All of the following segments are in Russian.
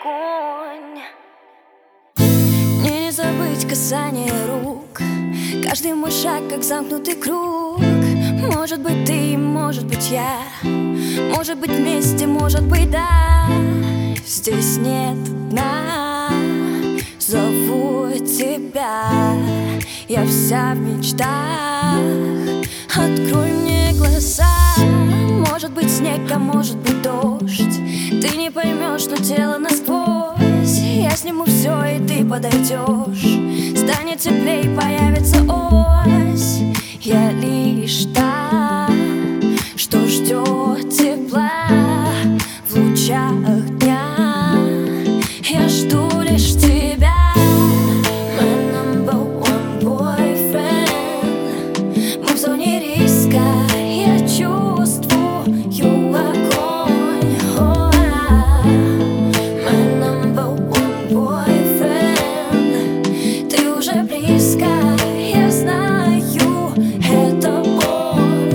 огонь. Мне не забыть касание рук, каждый мой шаг как замкнутый круг. Может быть ты, может быть я, может быть вместе, может быть да. Здесь нет дна, зову тебя, я вся в мечтах. Открой мне глаза, может быть снег, а может быть дождь. Ты не поймешь, но тело насквозь. Я сниму все, и ты подойдешь. Станет теплей, появится ось. Я лишь та, что ждет тепла в лучах дня. Я жду лишь тебя. My number one boyfriend. Мы в зоне риска, я чувствую огонь. My number one boyfriend. Ты уже близко, я знаю, это он.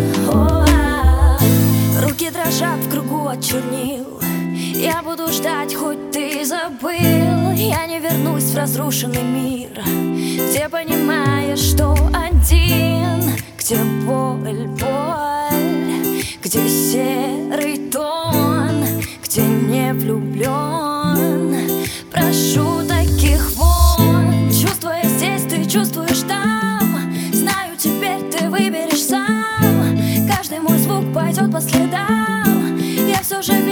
Руки дрожат в кругу от чернил. Я буду ждать, хоть ты забыл. Я не вернусь в разрушенный мир, где понимаешь, что один, где боль, где серый тон, где не влюблен. Прошу таких вон. Чувствуя здесь, ты чувствуешь там. Знаю, теперь ты выберешь сам. Каждый мой звук пойдет по следам. Я все же